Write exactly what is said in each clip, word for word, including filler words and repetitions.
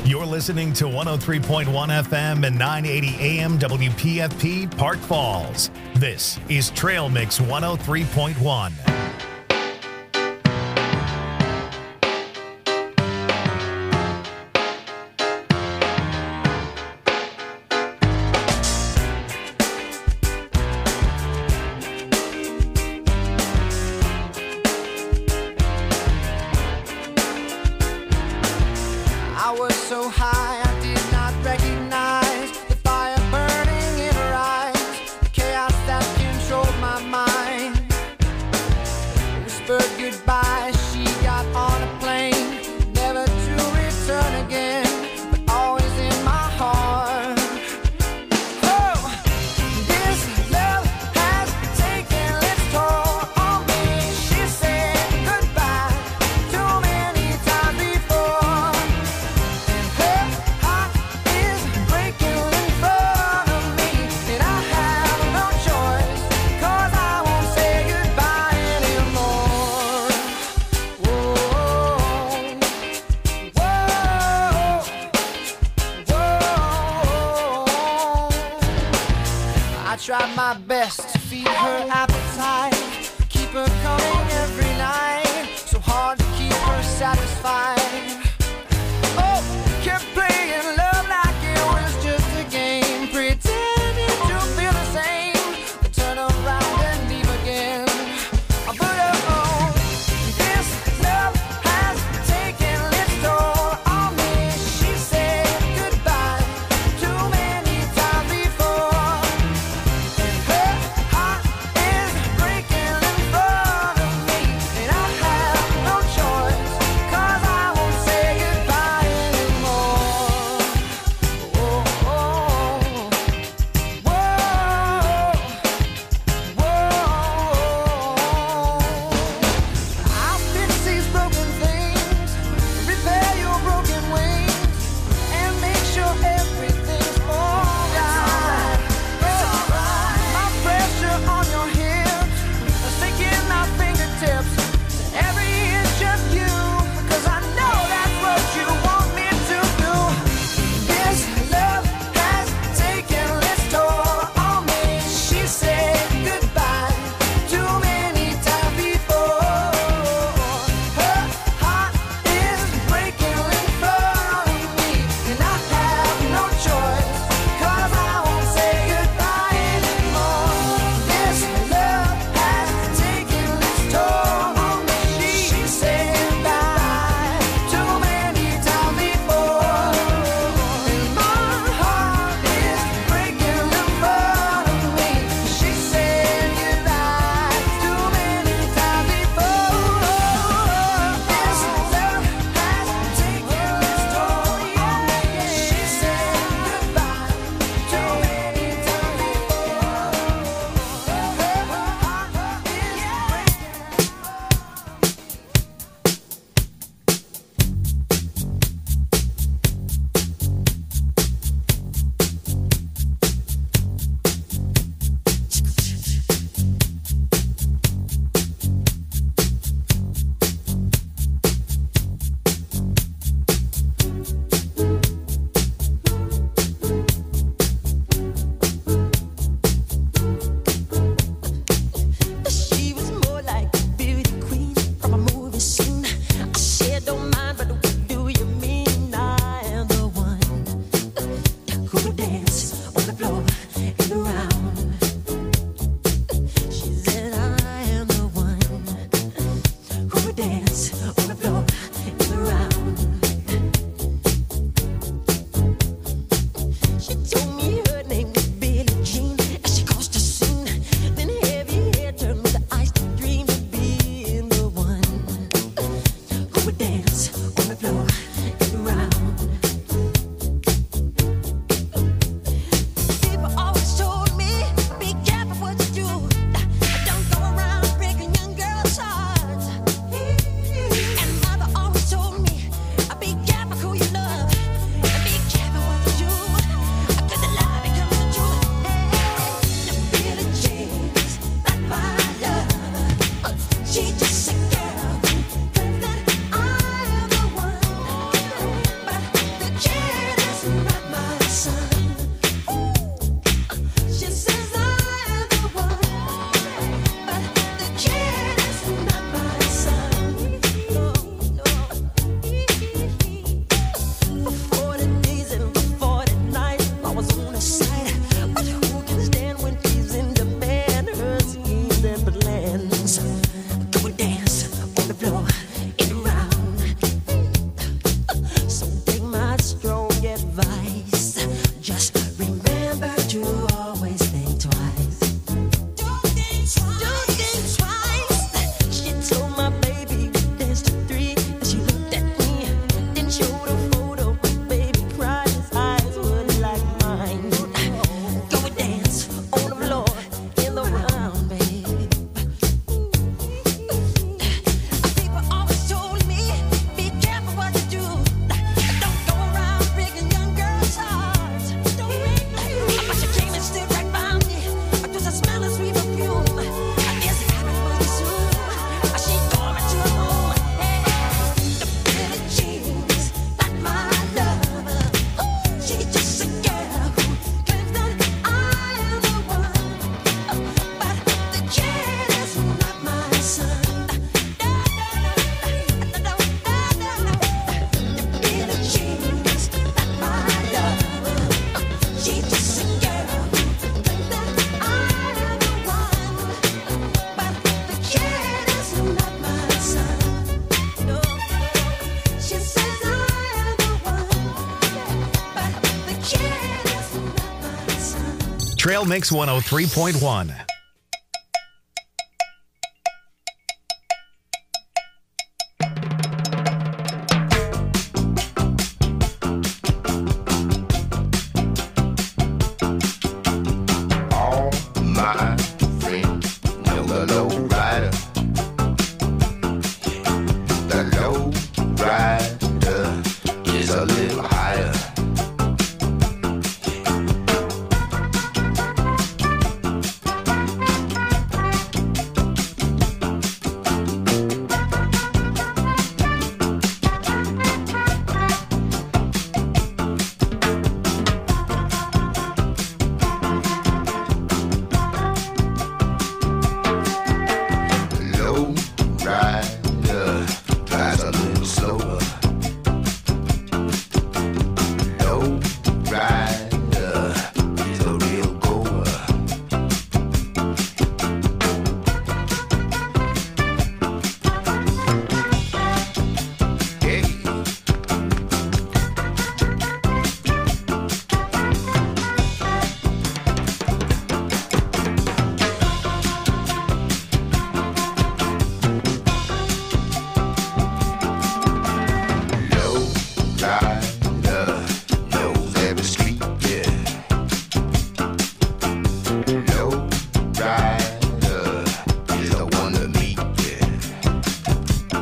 You're listening to one oh three point one F M and nine eighty A M W P F P Park Falls. This is Trail Mix one oh three point one. Try my best to feed her appetite, keep her coming every night, so hard to keep her satisfied. Oh, kept playing love like it was just a game, pretending to feel the same, but turn around and leave again. But oh, this love has taken its toll on me. She said goodbye too many times before. Trail Mix one oh three point one. All my friends know the low rider. The low rider is a little higher. Low rider drives a little slower. Low rider is a real goer. Hey. Low rider knows every street, yeah. Low rider is the one to meet, yeah.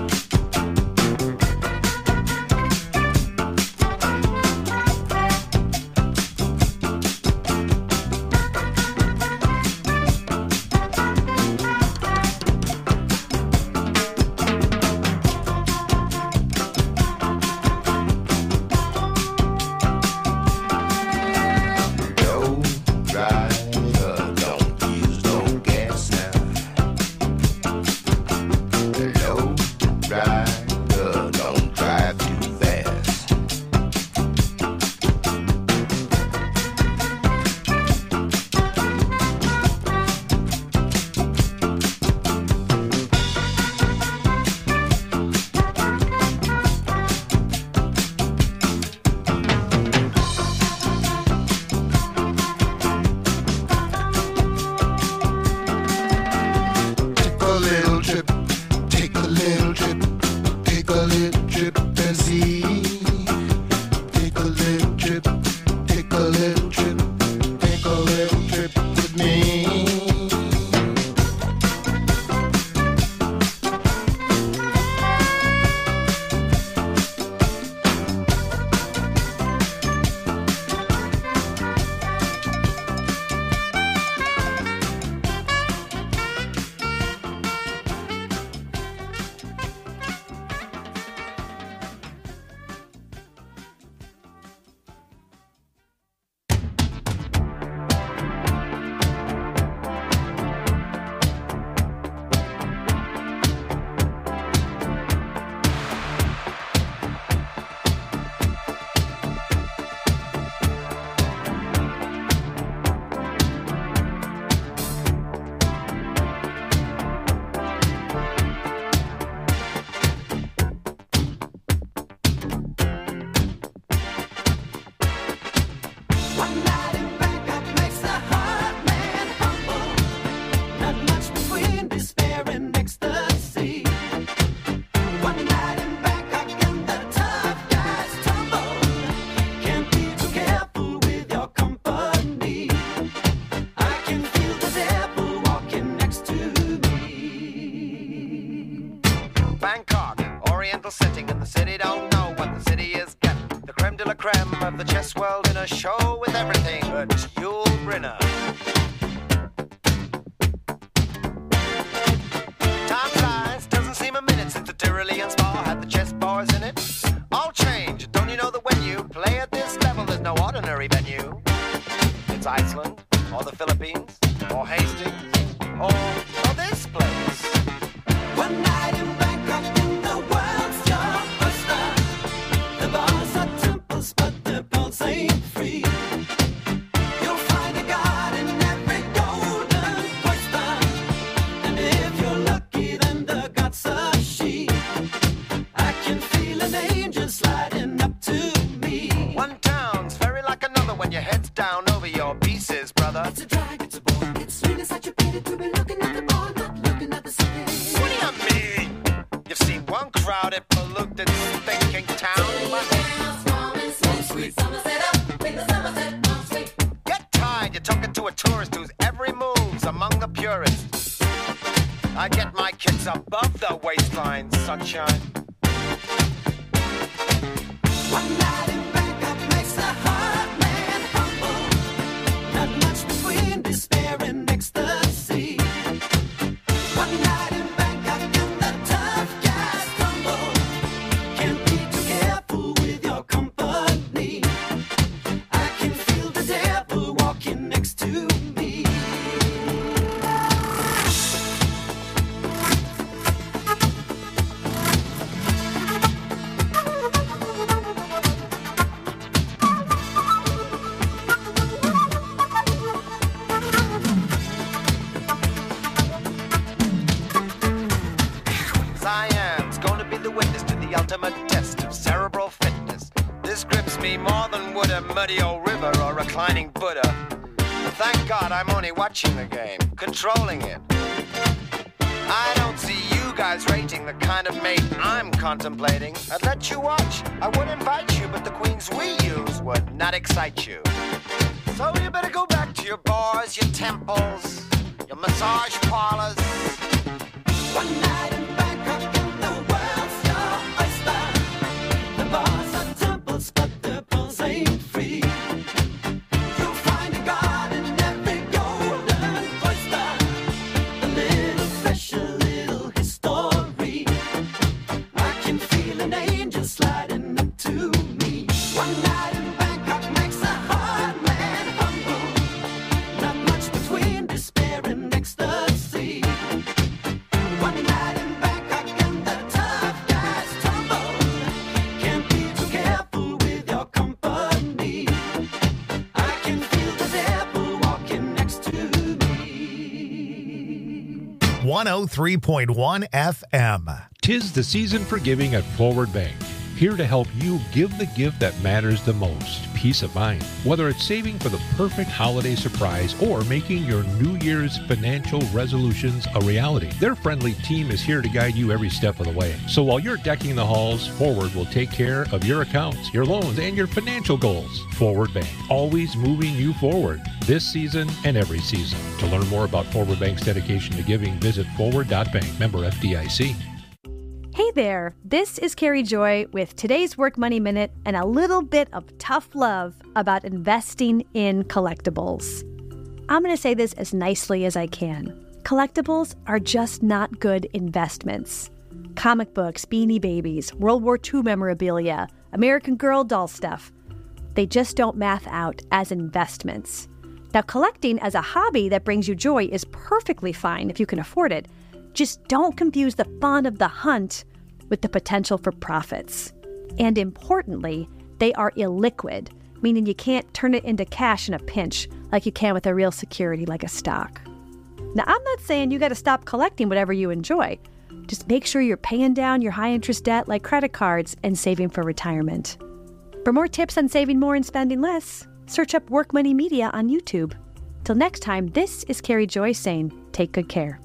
Low rider don't use no gas now. Low rider don't drive too fast. Take a little trip, take a little trip, take a little trip and see. Take a little trip, take a little trip, take a little trip with me. One night in Bangkok makes the heart man humble. Not much between despair and ecstasy. One night in Bangkok and the tough guys tumble. Can't be too careful with your company. I can feel the devil walking next to me. Bangkok, oriental setting, and the city don't know what the city is getting. The creme de la creme of the chess world in a show with everything but Yul Brynner. Time flies, doesn't seem a minute since the Tyrolean Spa had the chess bars in it. All change, don't you know that when you play at this level, there's no ordinary venue? It's Iceland, or the Philippines, or Hastings, or, or this place. One night in Bangkok in the world's your buster. The bars are temples, but the pulse ain't free. You'll find a god in every golden oyster. And if you're lucky, then the god's a she. I can feel an angel sliding up to me. One town's very like another when your head's down over your pieces, brother. It's a street. Get tired, you're talking to a tourist whose every move's among the purists. I get my kicks above the waistline, sunshine. One night in Bangkok makes the heart man humble. Not much between despair and ecstasy. One night in Bangkok and the tough guys tumble. Can't be too careful with your company. I can feel the devil walking next to me. Siam's gonna be the witness to the ultimate test of cerebral fitness. This grips me more than would a muddy old river or reclining Buddha. But thank God I'm only watching the game, controlling it. I don't see you guys rating the kind of mate I'm contemplating. I'd let you watch, I would invite you, but the queens we use would not excite you. So you better go back to your bars, your temples, your massage parlors. One night in Bangkok and the world's your oyster. The bars are temples, but the pearls ain't free. You'll find a god in every golden oyster. A little flesh, a little history. I can feel an angel sliding up to me. One night in Bangkok makes a hard man humble. Not much between despair and ecstasy. One night in Bangkok and the tough guys tumble. Can't be too careful with your company. I can feel the devil walking next to me. one oh three point one F M. Tis the season for giving at Forward Bank. Here to help you give the gift that matters the most, peace of mind. Whether it's saving for the perfect holiday surprise or making your New Year's financial resolutions a reality, their friendly team is here to guide you every step of the way. So while you're decking the halls, Forward will take care of your accounts, your loans, and your financial goals. Forward Bank, always moving you forward, this season and every season. To learn more about Forward Bank's dedication to giving, visit forward dot bank, member F D I C. Hey there, this is Carrie Joy with today's Work Money Minute and a little bit of tough love about investing in collectibles. I'm going to say this as nicely as I can. Collectibles are just not good investments. Comic books, Beanie Babies, World War Two memorabilia, American Girl doll stuff. They just don't math out as investments. Now, collecting as a hobby that brings you joy is perfectly fine if you can afford it. Just don't confuse the fun of the hunt with the potential for profits. And importantly, they are illiquid, meaning you can't turn it into cash in a pinch like you can with a real security like a stock. Now, I'm not saying you got to stop collecting whatever you enjoy. Just make sure you're paying down your high-interest debt like credit cards and saving for retirement. For more tips on saving more and spending less, search up Work Money Media on YouTube. Till next time, this is Carrie Joy saying, take good care.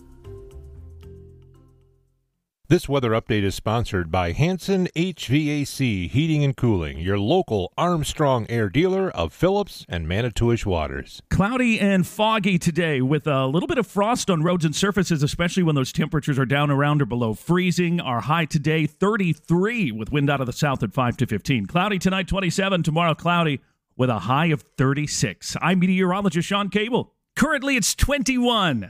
This weather update is sponsored by Hanson H V A C Heating and Cooling, your local Armstrong Air dealer of Phillips and Manitowish waters. Cloudy and foggy today with a little bit of frost on roads and surfaces, especially when those temperatures are down around or below freezing. Our high today, thirty-three, with wind out of the south at five to fifteen. Cloudy tonight, twenty-seven. Tomorrow, cloudy with a high of thirty-six. I'm meteorologist Sean Cable. Currently, it's twenty-one.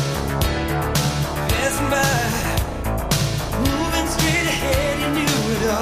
Moving straight ahead, you knew it all.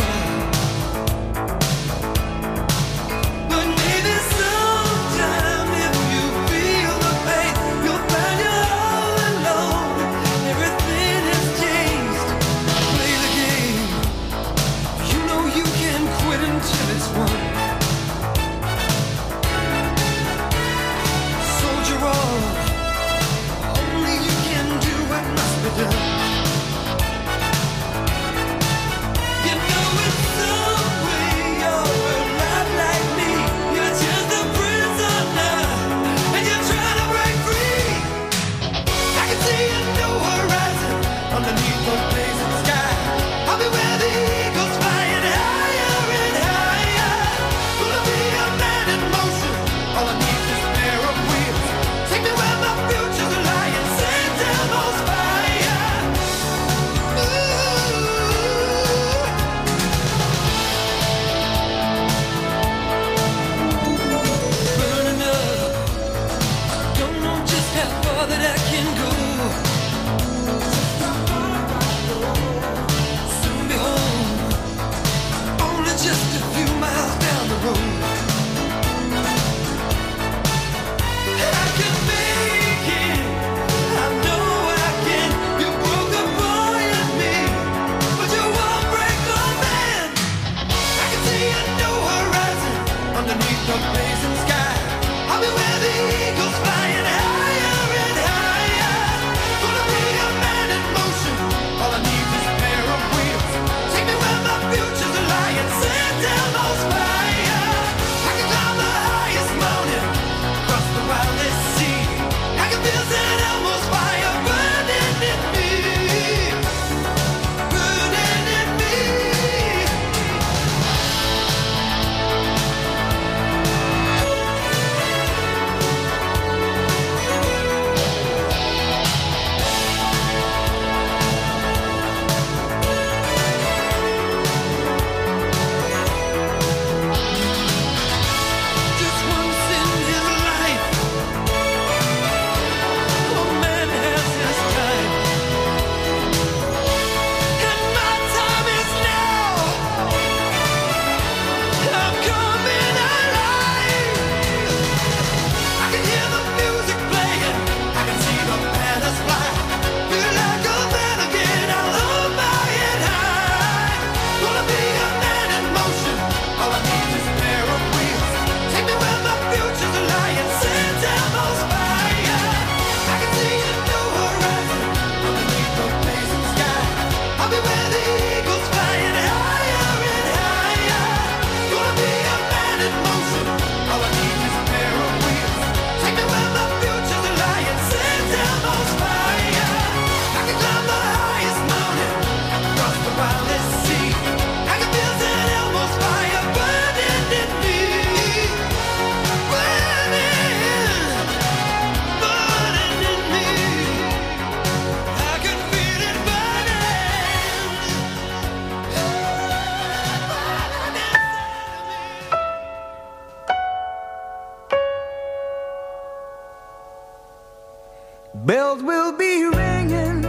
will be ringing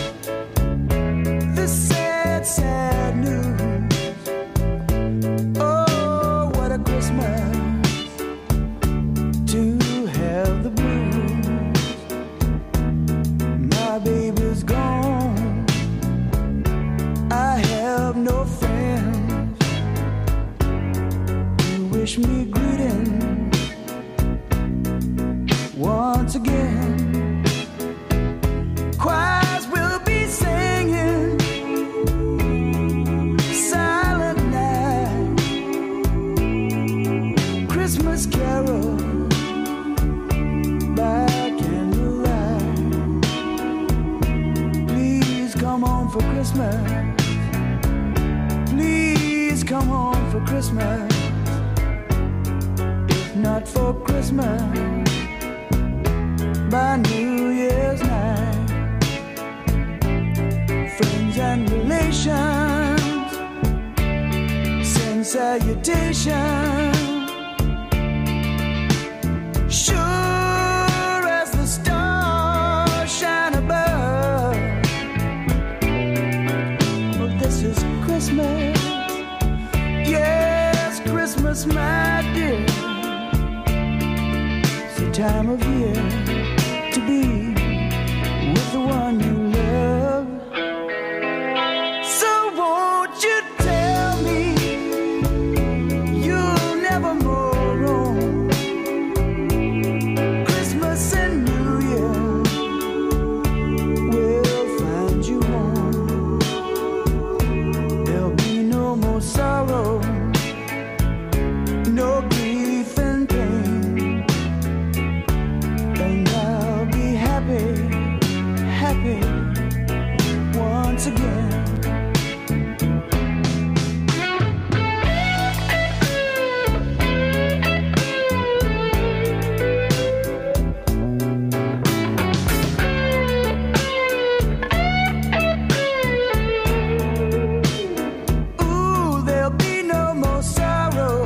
the sad, sad news. Oh, what a Christmas to have the blues. My baby's gone, I have no friends to wish me greeting once again. Choirs will be singing Silent Night, Christmas carol by candlelight. Please come home for Christmas. Please come home for Christmas. If not for Christmas, by New Year's night. Friends and relations send salutations. Sure as the stars shine above. Oh, this is Christmas. Yes, Christmas, my dear. It's the time of year to be with the one you love. So won't you tell me you'll never more roam? Christmas and New Year will find you home. There'll be no more sorrow, no grief and pain, and I'll be happy, happy once again. Ooh, there'll be no more sorrow,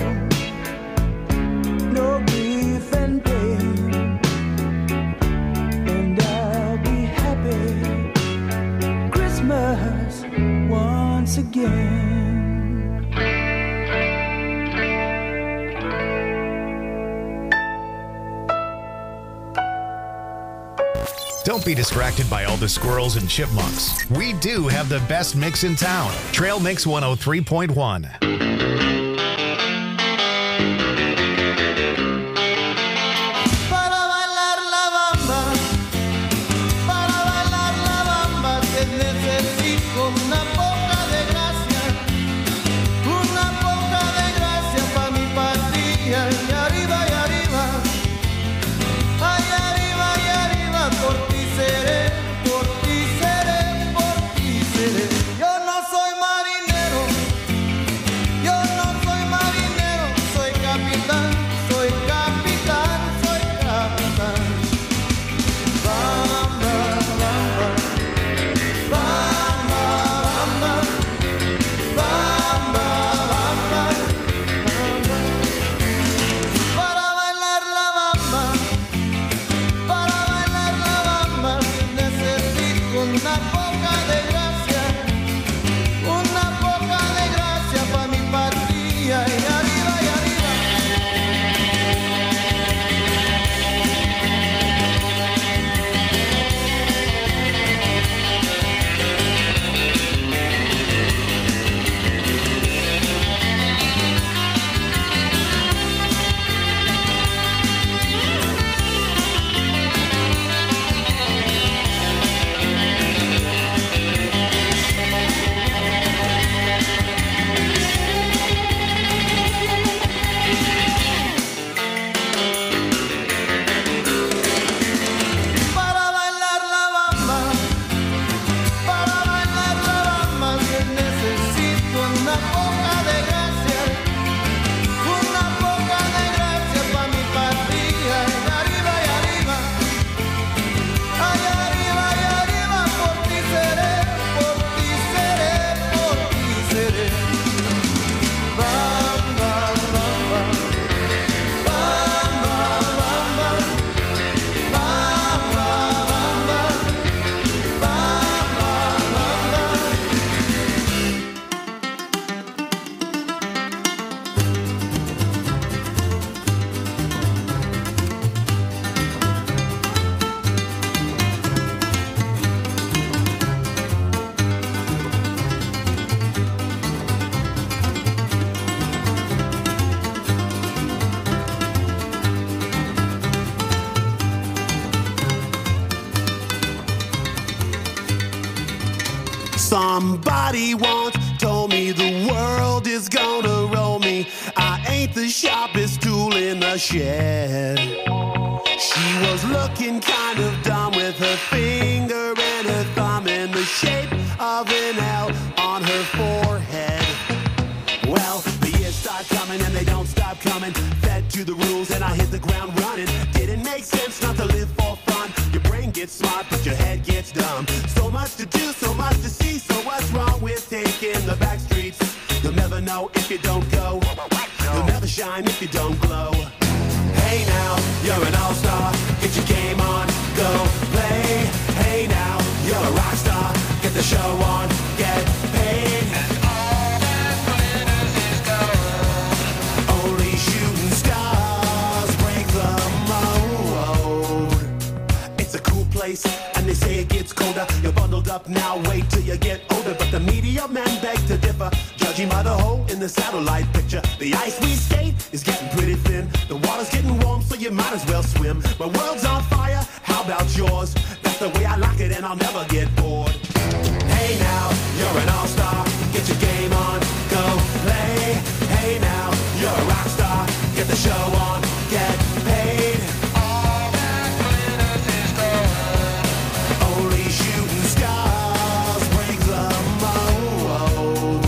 no grief and pain, and I'll be happy Christmas once again. Don't be distracted by all the squirrels and chipmunks. We do have the best mix in town. Trail Mix one oh three point one. Para bailar la bamba, para bailar la bamba, que necesito una poca de gracia, una poca de gracia pa' mi patria. Y arriba, y arriba, ay, arriba, y arriba, por ti seré, por ti seré, por ti seré. Yo no soy marinero, yo no soy marinero, soy capitán, soy capitán, soy capitán. Bamba, bamba, bamba, bamba, bamba, bamba, bamba. Para bailar la bamba, para bailar la bamba, necesito una poca de gracia, una poca de gracia pa' mi patria. Y arriba, y arriba. Somebody once told me the world is gonna roll me. I ain't the sharpest tool in the shed. She was looking kind of dumb with her finger and her thumb in the shape of an L on her forehead. Well, the years start coming and they don't stop coming. Fed to the rules and I hit the ground running. Didn't make sense not to live for fun. Your brain gets smart but your head gets dumb. So much to do, so much to see. So what's wrong with taking the back streets? You'll never know if you don't go. You'll never shine if you don't glow. Hey now, you're an all-star. Get your game on, go play. Hey now, you're a rock star. Get the show on, get paid. And all that glitters is gold. Only shooting stars break the mold. It's a cool place, and they say it gets colder. You're bundled up now, wait till you get older. But the media men beg to differ. Judging by the hole in the satellite picture, the ice we skate is getting pretty thin. The water's getting warm, so you might as well swim. My world's on fire, how about yours? That's the way I like it, and I'll never get bored. Hey now, you're an all-star. Get your game on, go play. Hey now, you're a rock star. Get the show on, get paid. All that glitters is gold. Only shooting stars break the mold.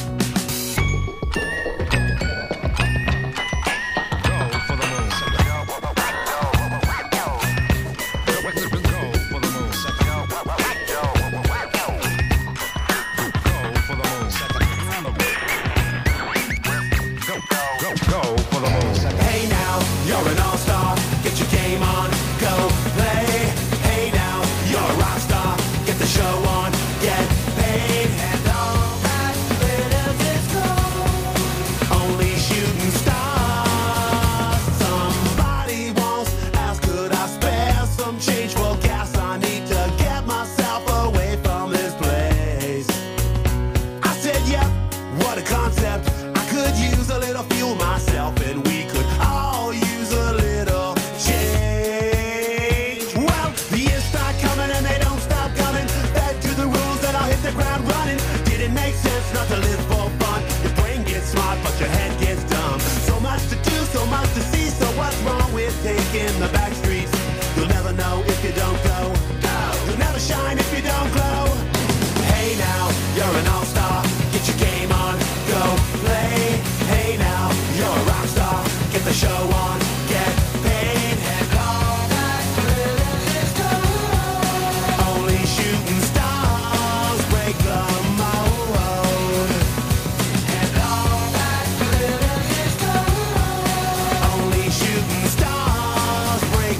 Hey now, you're an all-star. Get your game on, go play. Hey now, you're a rock star. Get the show on, get paid. And all that glitters is gold. Only shooting stars. Somebody once asked, could I spare some change for gas? I need to get myself away from this place. I said, yep, what a concept. I could use a little fuel myself, and we could all use a little change. Well, the years start coming and they don't stop coming. Back to the rules and I'll hit the ground running. Didn't make sense not to live for fun. Your brain gets smart but your head gets dumb. So much to do, so much to see. So what's wrong with taking the back streets? You'll never know if you don't go. You'll never shine if you don't glow. Hey now, you're an all-star. Get your game on, go play. Hey now, you're a rock star. Get the show on, get paid. And all that glitters is gold. Only shooting stars break the mold. And all that glitters is gold. Only shooting stars break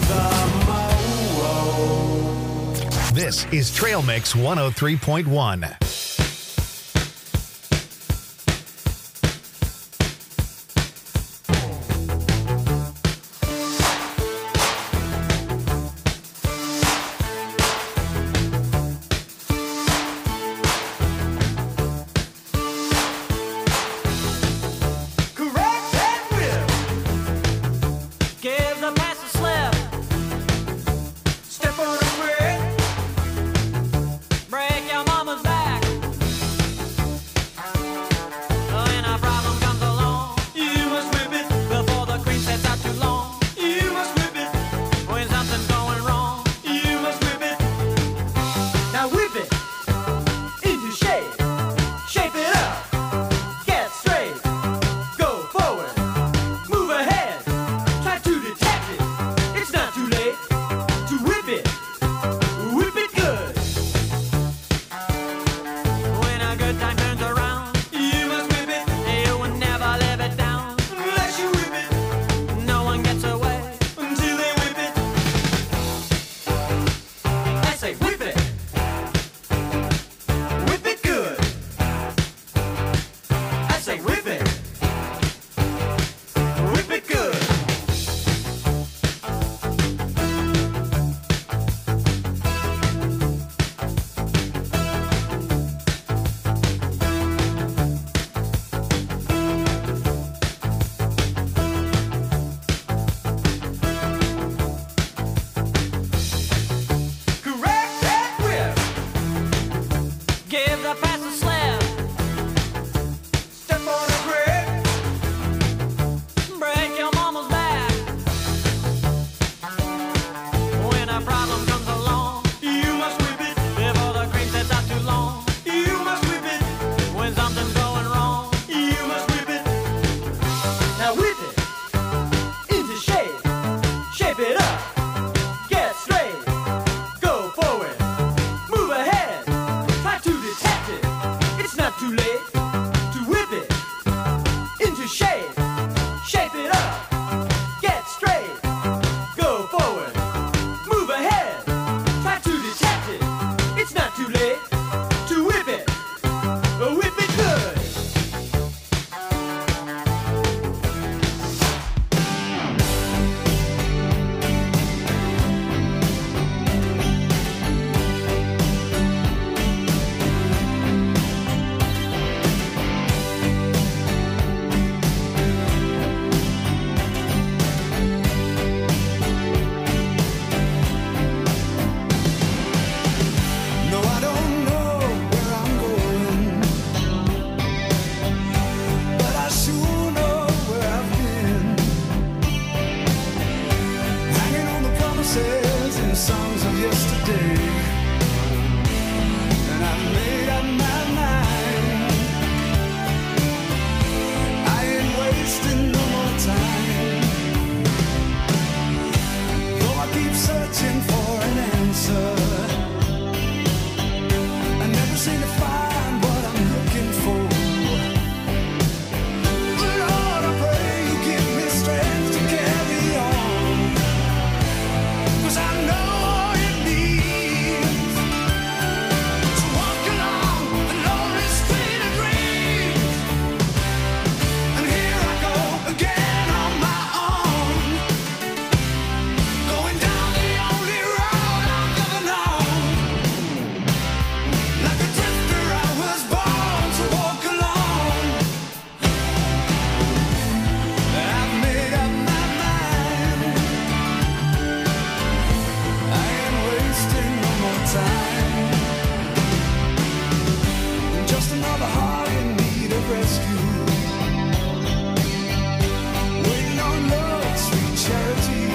the mold. This is Trail Mix one oh three point one. Correct and whip. Give the pass a slip. Step on the quick. Break your mama's back. I pass the slab. Step on a brick, break your mama's back. When a problem comes along, you must whip it before the cream sets out too long. You must whip it when something's going wrong. You must whip it. Now whip it into shape, shape it up, get straight, go forward, move ahead, try to detect it. It's not too late to whip it into shape, shape it up, get straight, go forward, move ahead, try to detect it. It's not too late to whip it, whip it good. No, I don't know where I'm going, but I sure know where I've been. Hanging on the promises and songs of yesterday, and I've made up my mind. I ain't wasting no more time. Though I keep searching for an answer, I never seem to find what I'm looking for. Lord, I pray you give me strength to carry on, 'cause I know what it means to walk along the lonely street of dreams. And here I go again on my own, going down the only road I've ever known. Like a drifter, I was born to walk alone. I've made up my mind. I ain't wasting no more time. Just another heart in need of rescue, waiting on love, sweet charity.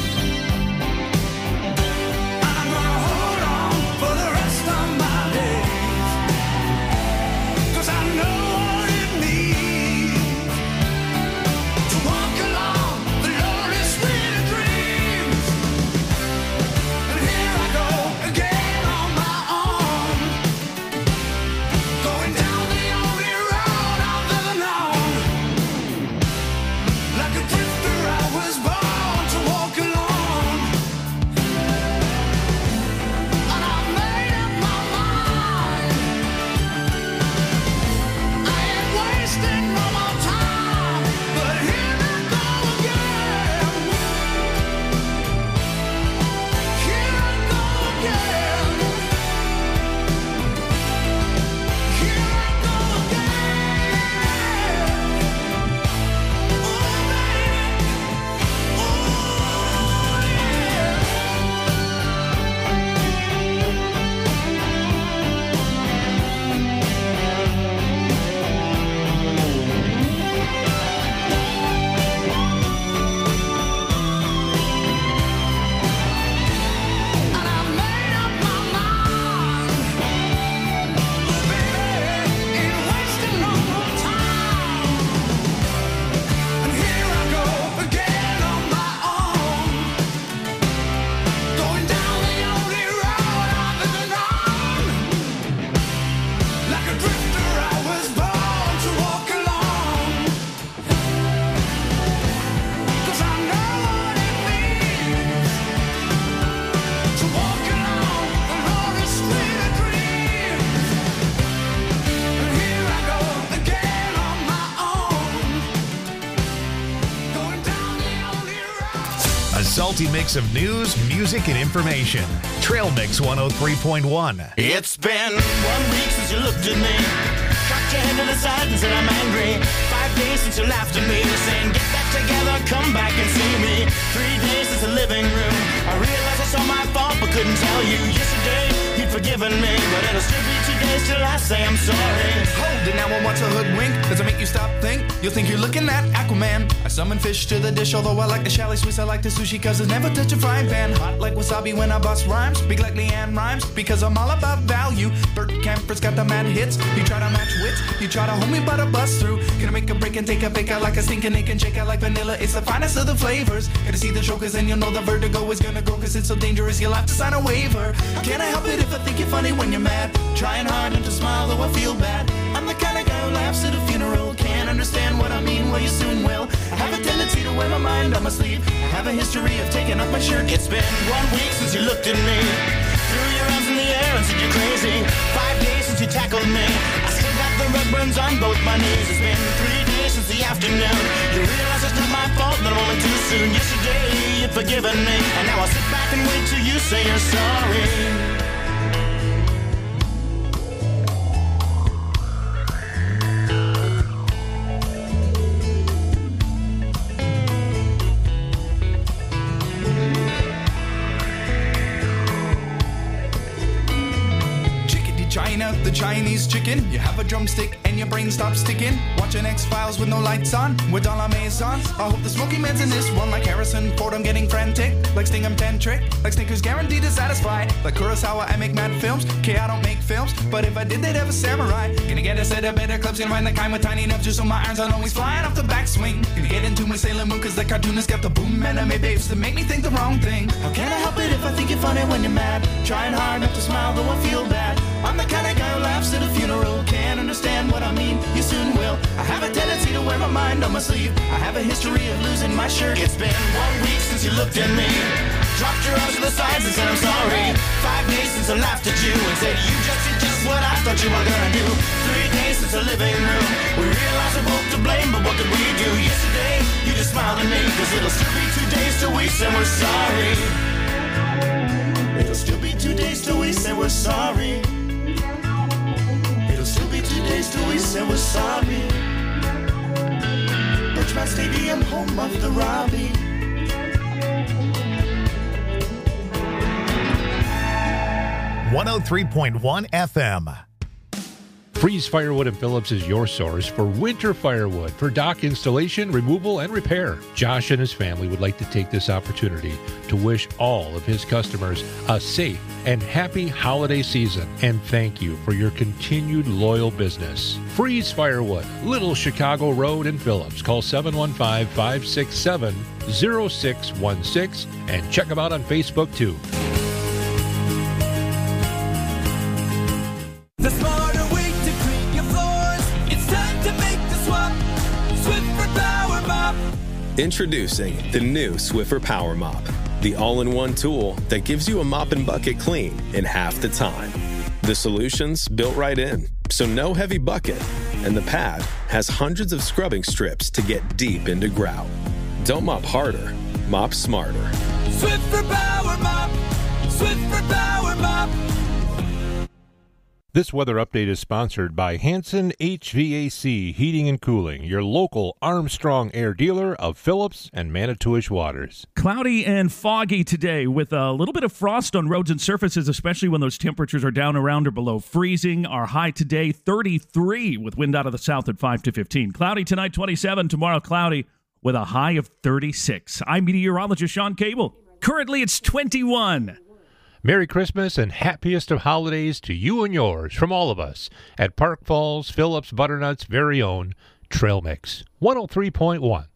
I'm gonna hold on for the rest of my days, 'cause I know what it means to walk along the lonely street of dreams. And here I go again on my own, going down the only road I've ever known. Like a drifter, I was born to walk alone. And I've made up my mind. I ain't wasting no more time. But here I go again. Here I go again. Here I go again. Oh, baby. Oh, yeah. And I made up my mind, baby, ain't wasting no more time. And here I go again on my own, going down the only road I've ever known. Like a drifter, I was born to walk alone, 'cause I know what it means to walk along the lonely street of dreams. And here I go again on my own, going down the only road. A salty mix of news, music, and information. Trail Mix one oh three point one. It's been one week since you looked at me, cocked your head to the side and said I'm angry. Five days since you laughed at me, saying get back together, come back and see me. Three days since the living room, I realized it's all my fault but couldn't tell you. Yesterday you'd forgiven me, but it'll still be today days till I say I'm sorry. Hold it now and watch a hoodwink. Does it make you stop think? You'll think you're looking at Aquaman. I summon fish to the dish, although I like the chalet Swiss. I like the sushi cause it's never touch a frying pan. Hot like wasabi when I bust rhymes. Big like Leanne rhymes because I'm all about value. Bert Camper's got the mad hits. You try to match wits. You try to hold me but I bust through. Gonna make a break and take a bake out like a stinking ache and shake out like vanilla. It's the finest of the flavors. Gonna see the show cause then you'll know the vertigo is gonna go cause it's so dangerous you'll have to sign a waiver. How can I help it if I think you're funny when you're mad? Trying hard not to smile though I feel bad. I'm the kind of guy who laughs at a funeral. Can't understand what I mean, well you soon will. I have a tendency to wear my mind on my sleeve. I have a history of taking off my shirt. It's been one week since you looked at me. Threw your arms in the air and said you're crazy. Five days since you tackled me. I still got the red burns on both my knees. It's been three days since the afternoon. You realize it's not my fault, that I'm only too soon. Yesterday you'd forgiven me, and now I'll sit back and wait till you say you're sorry. China, the Chinese chicken. You have a drumstick and your brain stops sticking. Watching X-Files with no lights on, with all our maisons. I hope the Smoky Man's in this one like Harrison Ford. I'm getting frantic, like Sting I'm tantric, like Snickers guaranteed to satisfy. Like Kurosawa, I make mad films. Okay, I don't make films, but if I did, they'd have a samurai. Gonna get a set of better clubs, gonna find the kind with tiny enough just so my irons aren't always flying off the backswing. Gonna get into my Sailor Moon cause the cartoonist got the boom anime babes that make me think the wrong thing. How can I help it if I think you're funny when you're mad? Trying hard not to smile though I feel bad. I'm the kind of guy who laughs at a funeral. Can't understand what I mean, you soon will. I have a tendency to wear my mind on my sleeve. I have a history of losing my shirt. It's been one week since you looked at me. Dropped your arms to the sides and said I'm sorry. Five days since I laughed at you and said you just did just what I thought you were gonna do. Three days since the living room. We realized we're both to blame, but what could we do? Yesterday, you just smiled at me, cause it'll still be two days till we say we're sorry. It'll still be two days till we say we're sorry. It'll still be two days till we say we're sorry. Birchmount Stadium, home of the Robbie. one oh three point one F M. Freeze Firewood in Phillips is your source for winter firewood for dock installation, removal, and repair. Josh and his family would like to take this opportunity to wish all of his customers a safe and happy holiday season and thank you for your continued loyal business. Freeze Firewood, Little Chicago Road in Phillips. Call seven one five, five six seven, zero six one six and check them out on Facebook too. The smarter way to clean your floors. It's time to make the swap. Swiffer Power Mop. Introducing the new Swiffer Power Mop, the all-in-one tool that gives you a mop and bucket clean in half the time. The solution's built right in, so no heavy bucket, and the pad has hundreds of scrubbing strips to get deep into grout. Don't mop harder, mop smarter. Swiffer Power Mop. Swiffer Power Mop. This weather update is sponsored by Hanson H V A C Heating and Cooling, your local Armstrong Air dealer of Phillips and Manitowish waters. Cloudy and foggy today with a little bit of frost on roads and surfaces, especially when those temperatures are down around or below freezing. Our high today, thirty-three, with wind out of the south at five to fifteen. Cloudy tonight, twenty-seven. Tomorrow, cloudy with a high of thirty-six. I'm meteorologist Sean Cable. Currently, it's twenty-one. Merry Christmas and happiest of holidays to you and yours from all of us at Park Falls, Phillips Butternut's very own Trail Mix one oh three point one.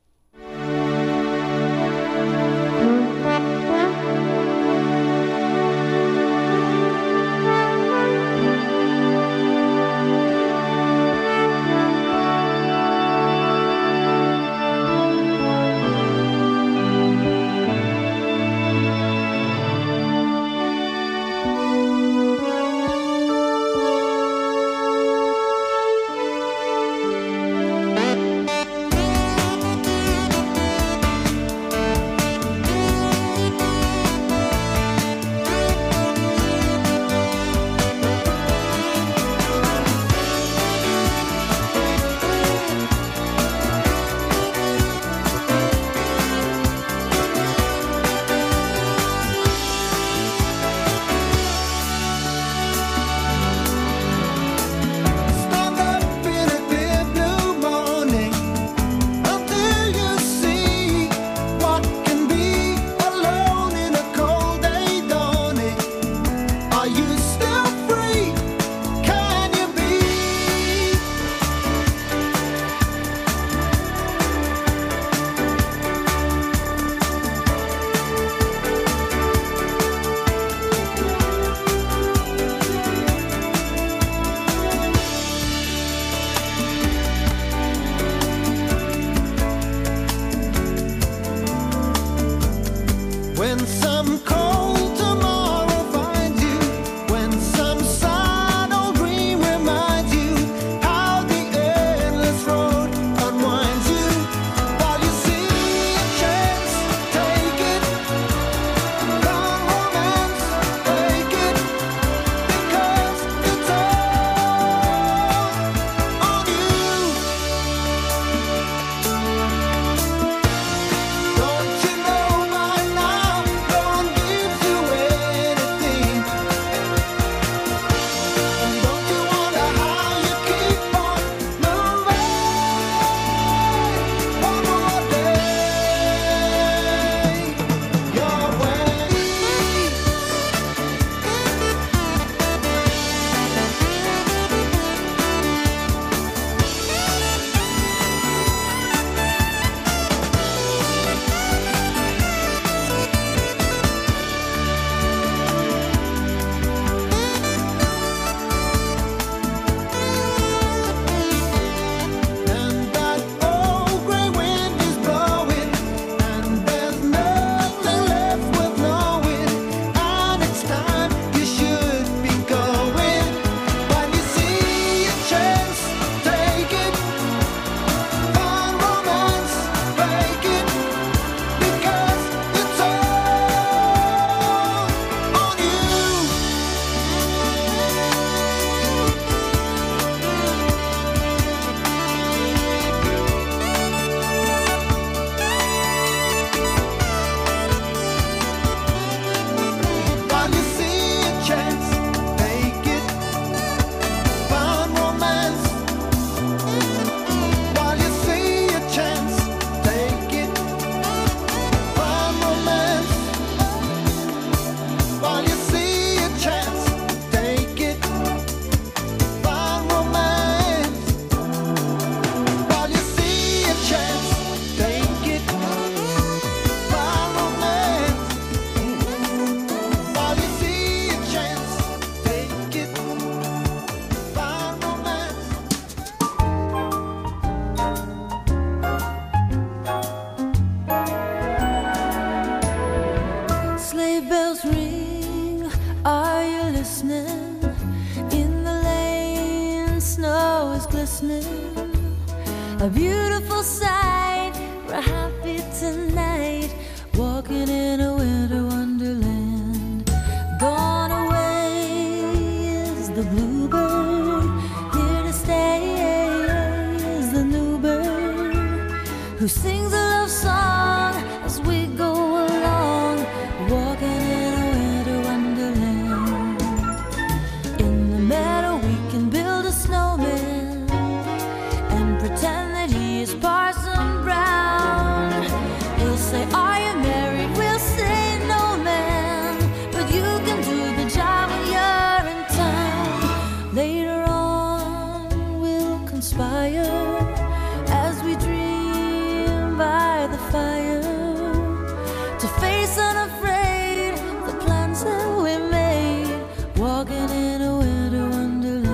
snow is glistening. A beautiful sight. We're happy tonight, walking in a winter wonderland. Gone away is the bluebird, here to stay is the new bird, who sings a love song as we go along, walking in a winter wonderland. In the meadow we can build a snowman and pretend that he is Parson Brown. He'll say, are you married? We'll say, no, man, but you can do the job when you're in town. Later on we'll conspire as we dream by the fire to face unafraid the plans that we made, walking in a winter wonderland.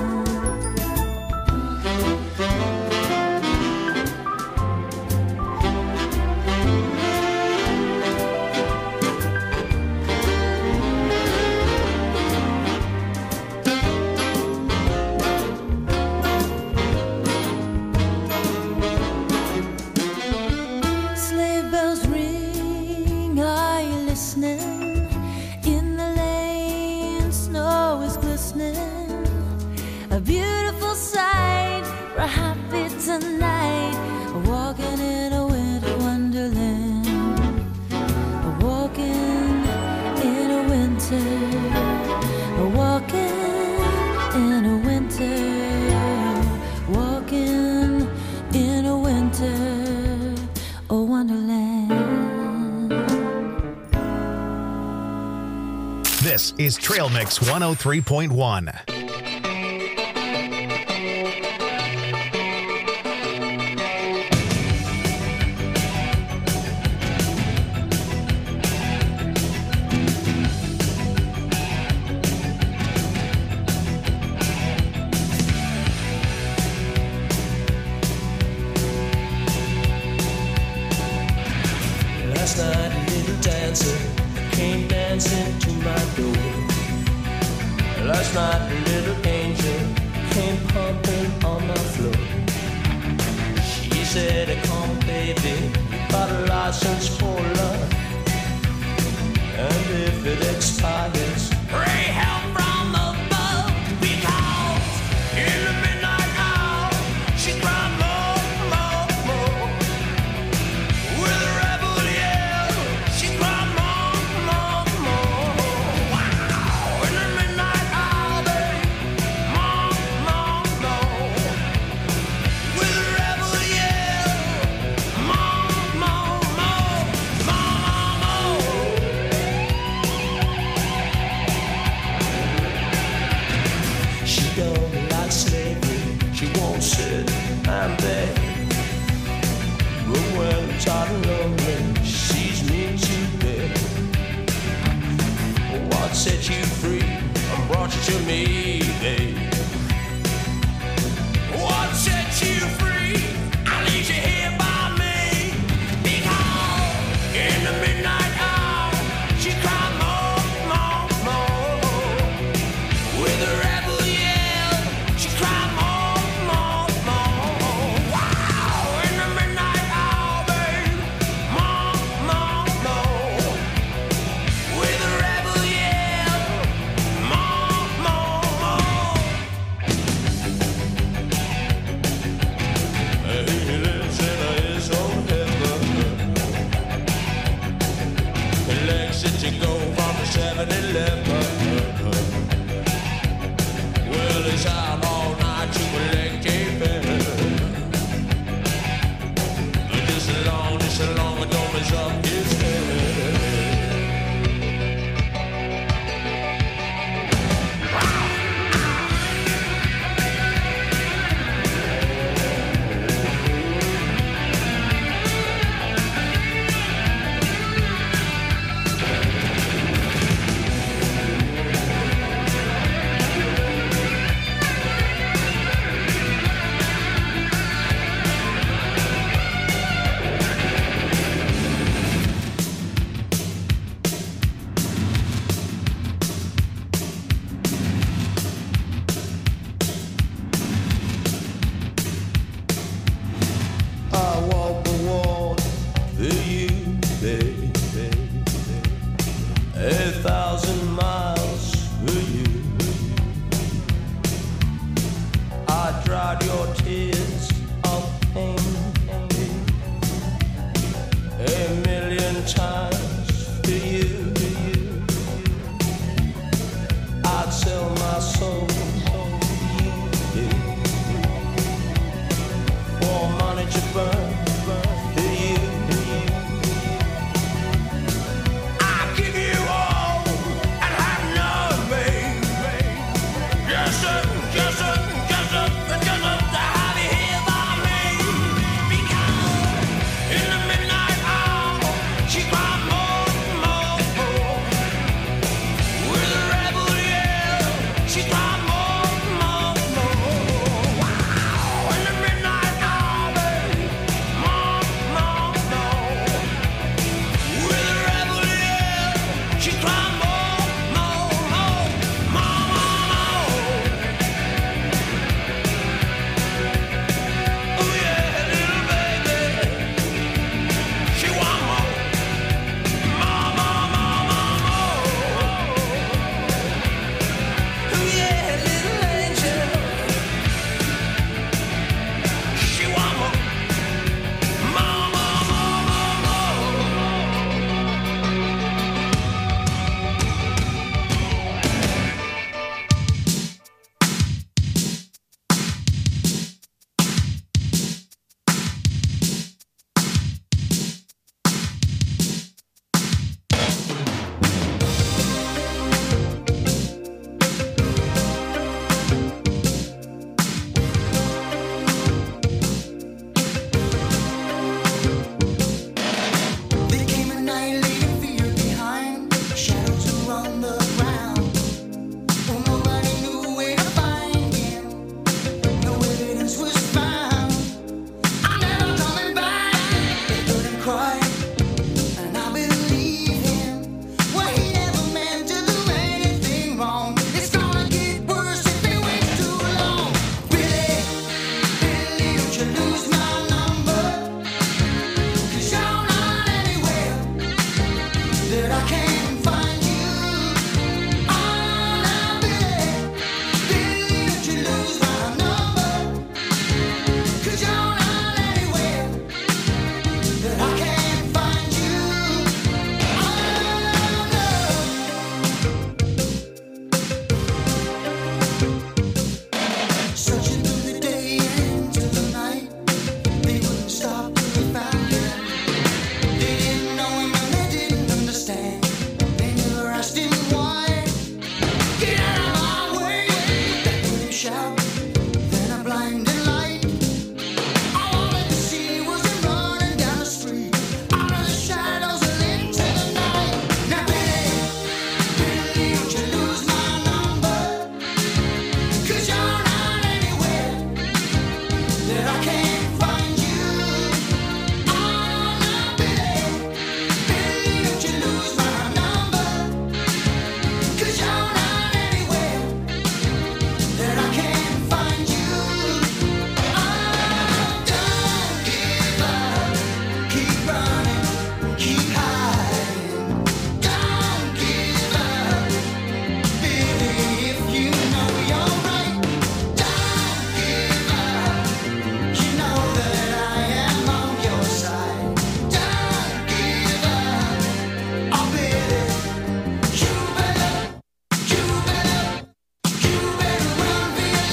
Sleigh bells ring, are you listening? In the lane, snow is glistening. A beautiful sight, we're happy tonight, walking in a winter wonderland. Walking in a winter, walking in a winter, walking in a winter, a wonderland. This is Trail Mix one oh three point one. Last night a little dancer came dancing to my door. Last night a little angel came pumping on my floor. She said, come baby, you got a license for love, and if it expires, pray help from above, because in the midnight hour she cried more, more, more. With a rebel yell, she cried more, more, more. Wow! In the midnight hour, babe, more, more, more. With a rebel yell, more, more, more, more, more. She don't like slavery, she won't sit and beg. But when I'm tired and lonely, she sees me to bed. What set you free and brought you to me, babe? What set you free and leaves you here by me? Because in the midnight hour, she cried more, more, more. With a rebel yell, she cried more, more, more. Wow! In the midnight hour, babe, more, more, more. With a rebel yell, more, more, more. He lives in his own heaven. He likes it to go from the seven eleven. Well, he's out all night to collect a pen. Just as long, just as long as don't mess up his head. dried your tears of pain a million times for you. I'd sell my soul for money to burn for you. I give you all and have nothing. Just a, just a, just a, just a to have you here by me. Because in the midnight hour, she cried more and more, more. With a rebel yell, she cried more and more, more. Wow, in the midnight hour, baby, more, more, more. With a rebel yell, she cried more, more, more, more, more, more. Oh yeah, little baby, she want more, more, more, more, more, more. Oh yeah, little angel, she want more, more, more, more, more, more. There came a night leaving fear behind, shadows around the ground. Oh, nobody knew where to find him. No evidence was found. I'm never coming back. They heard him cry, and I believe him. Well, he never meant to do anything wrong. It's gonna get worse if they wait too long. Billy, Billy, don't you lose my number? 'Cause you're not anywhere that I can't find you. Oh, now, Billy, Billy, don't you lose my number? 'Cause you're not anywhere that I can't find you. Oh, no. Searching through the day and into the night, they wouldn't stop till they found him. They didn't know him and they didn't understand. They never asked him why. Get out of my way! They heard him shout, then a blinding light. All they could see was him running down the street, out of the shadows and into the night. Now, Billy, Billy, don't you lose my number? 'Cause you're not anywhere that I can't find you. Oh, now, Billy, Billy, don't you lose my number? 'Cause you're not anywhere that I can't find you. Oh, don't give up, keep running, keep hiding. Don't give up, Billy, if you know you're right. Don't give up, you know that I am on your side. Don't give up, oh Billy, you better, you better, you better run for your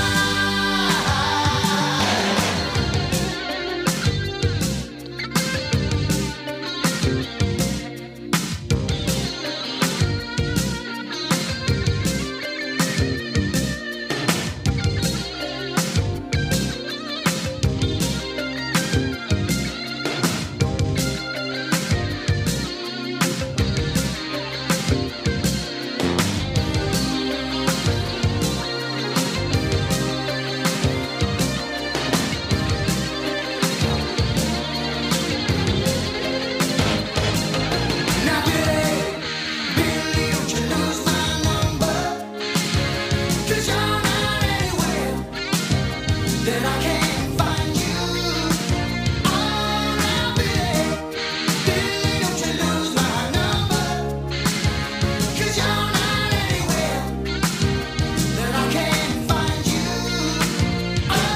Now, Billy, Billy, don't you lose my number? 'Cause you're not anywhere that I can't find you. Oh, now, Billy, Billy, don't you lose my number? 'Cause you're not anywhere that I can't find you. Oh,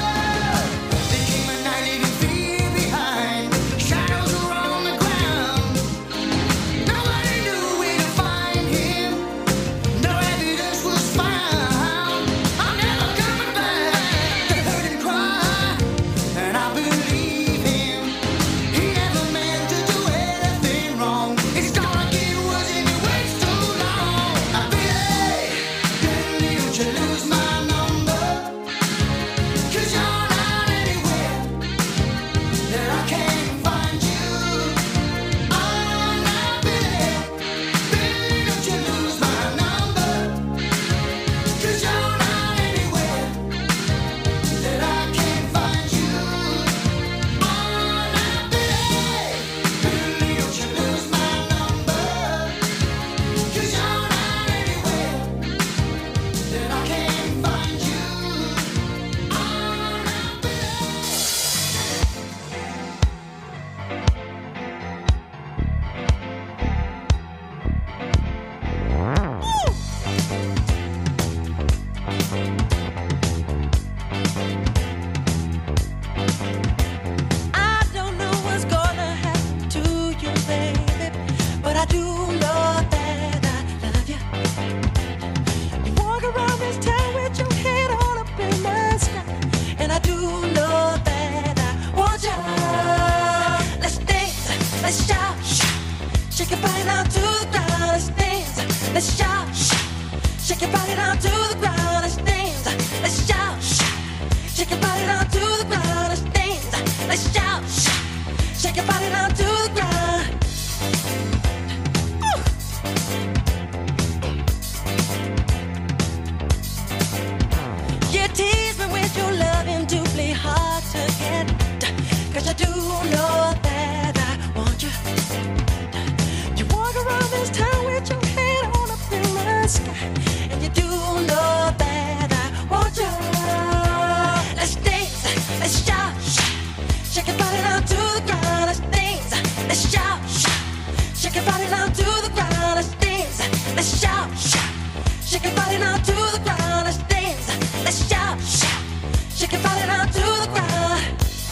Shake your body down to the ground. Let's dance. Let's shout. Shake your body down to the ground. Woo. You tease me with your loving, doubly hard to get. Cause you do know that I want you. You walk around this town with your head on up in the sky. And you do know that I want you. Let's dance, let's shout. Shake your body down to the ground. Let's dance, let's shout. Shake your body down to the ground. Let's dance, let's shout. Shake your body down to the ground. Let's dance, let's shout. Shake your body down to the ground.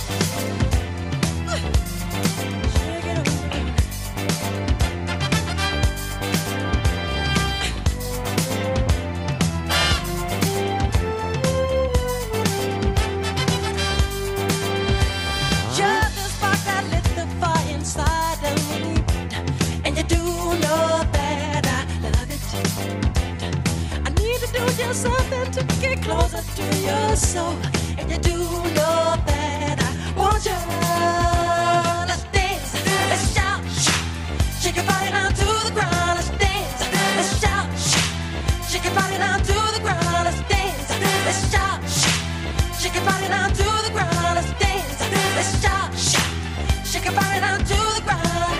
Just the spark that lit the fire inside of me, and you do know that I love it. I need to do just something to get closer to your soul, and you do know that I want you. Let's dance, let's shout, shake your body down to the ground. Let's dance, let's shout, shake your body down to the ground. Let's dance, let's shout, shake your body down to the ground. Let's dance, let's shout, shake your body down to the ground.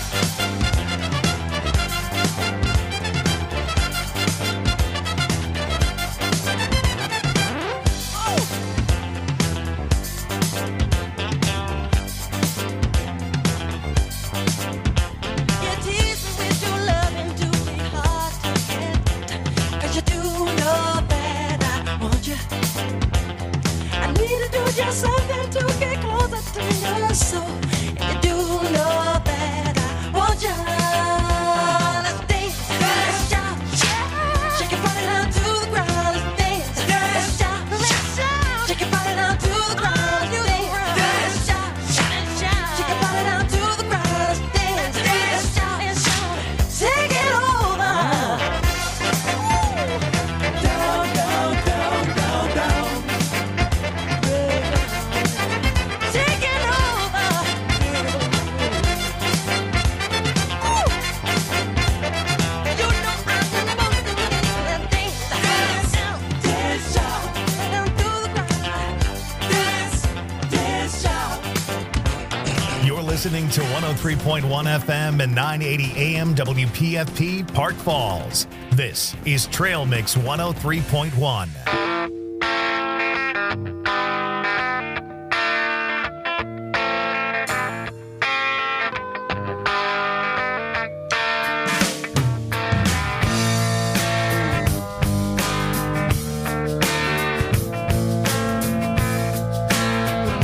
You tease me with your loving, doubly hard to get. Cause you do know that I want you. I need to do just something to get closer to your soul. And you do know that I want you. Let's dance, let's shout, shake your body down to the ground. Let's dance, let's shout, shake your body down to the ground. Let's dance, let's shout, shake your body down to the ground. Let's dance, let's shout, take it over. Down, down, down, down, down. Take it over. Ooh. You know I'm supposed to be and dance, dance, dance, shout, down to the ground. Dance, dance, shout. You're listening to one oh three point one F M and nine eighty A M W P F P Park Falls. This is Trail Mix one oh three point one.